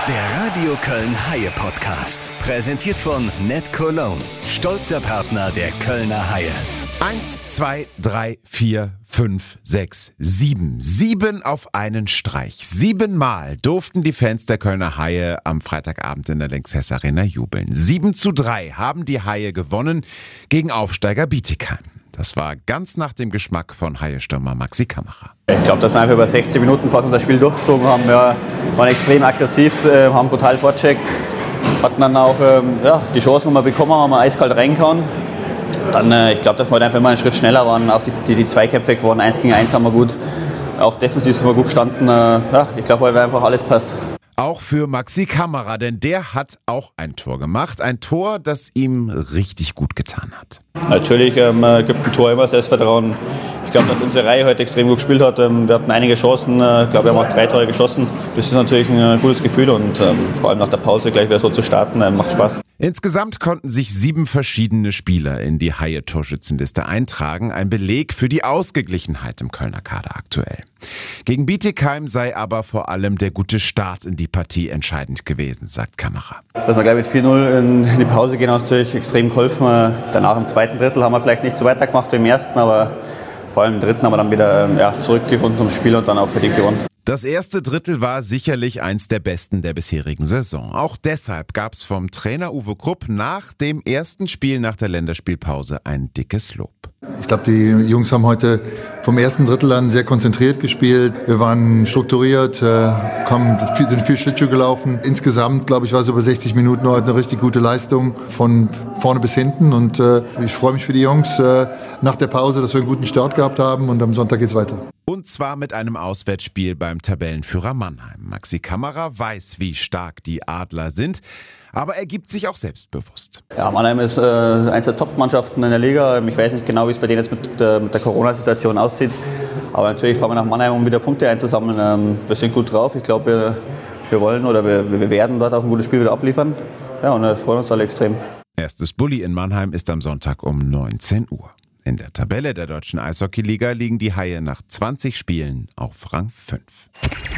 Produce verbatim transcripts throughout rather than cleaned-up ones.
Der Radio Köln Haie Podcast. Präsentiert von Net Cologne. Stolzer Partner der Kölner Haie. Eins, zwei, drei, vier, fünf, sechs, sieben. Sieben auf einen Streich. Siebenmal durften die Fans der Kölner Haie am Freitagabend in der Lanxess Arena jubeln. Sieben zu drei haben die Haie gewonnen gegen Aufsteiger Bietigheim. Das war ganz nach dem Geschmack von Haie-Stürmer Maxi Kammerer. Ich glaube, dass wir einfach über sechzehn Minuten fast unser Spiel durchgezogen haben. Wir waren extrem aggressiv, äh, haben brutal vorgecheckt. Hatten dann auch ähm, ja, die Chancen, die wir bekommen haben, haben wir eiskalt reingehauen. Dann, äh, ich glaube, dass wir halt einfach immer einen Schritt schneller waren. Auch die, die, die Zweikämpfe geworden, eins gegen eins haben wir gut. Auch defensiv sind wir gut gestanden. Äh, ja, ich glaube, heute einfach alles passt. Auch für Maxi Kammerer, denn der hat auch ein Tor gemacht. Ein Tor, das ihm richtig gut getan hat. Natürlich ähm, gibt ein Tor immer Selbstvertrauen. Ich glaube, dass unsere Reihe heute extrem gut gespielt hat. Ähm, wir hatten einige Chancen. Äh, ich glaube, wir haben auch drei Tore geschossen. Das ist natürlich ein äh, gutes Gefühl und ähm, vor allem nach der Pause gleich wieder so zu starten, äh, macht Spaß. Insgesamt konnten sich sieben verschiedene Spieler in die Haie-Torschützenliste eintragen. Ein Beleg für die Ausgeglichenheit im Kölner Kader aktuell. Gegen Bietigheim sei aber vor allem der gute Start in die Partie entscheidend gewesen, sagt Kammerer. Dass wir gleich mit vier null in die Pause gehen, hat natürlich extrem geholfen. Danach im zweiten Drittel haben wir vielleicht nicht so weitergemacht wie im ersten, aber vor allem im dritten haben wir dann wieder ja, zurückgefunden zum Spiel und dann auch verdient gewonnen. Das erste Drittel war sicherlich eins der besten der bisherigen Saison. Auch deshalb gab es vom Trainer Uwe Krupp nach dem ersten Spiel nach der Länderspielpause ein dickes Lob. Ich glaube, die Jungs haben heute vom ersten Drittel an sehr konzentriert gespielt. Wir waren strukturiert, äh, kommen, sind viel Schlittschuh gelaufen. Insgesamt, glaube ich, war es über sechzig Minuten heute eine richtig gute Leistung von vorne bis hinten. Und äh, ich freue mich für die Jungs äh, nach der Pause, dass wir einen guten Start gehabt haben. Und am Sonntag geht's weiter. Und zwar mit einem Auswärtsspiel beim Tabellenführer Mannheim. Maxi Kammerer weiß, wie stark die Adler sind, aber er gibt sich auch selbstbewusst. Ja, Mannheim ist äh, eines der Top-Mannschaften in der Liga. Ich weiß nicht genau, wie es bei denen jetzt mit, äh, mit der Corona-Situation aussieht. Aber natürlich fahren wir nach Mannheim, um wieder Punkte einzusammeln. Ähm, wir sind gut drauf. Ich glaube, wir, wir wollen oder wir, wir werden dort auch ein gutes Spiel wieder abliefern. Ja, und wir freuen uns alle extrem. Erstes Bulli in Mannheim ist am Sonntag um neunzehn Uhr. In der Tabelle der deutschen Eishockeyliga liegen die Haie nach zwanzig Spielen auf Rang fünf.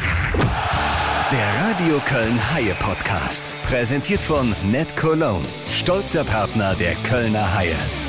Der Radio Köln Haie Podcast. Präsentiert von Net Cologne. Stolzer Partner der Kölner Haie.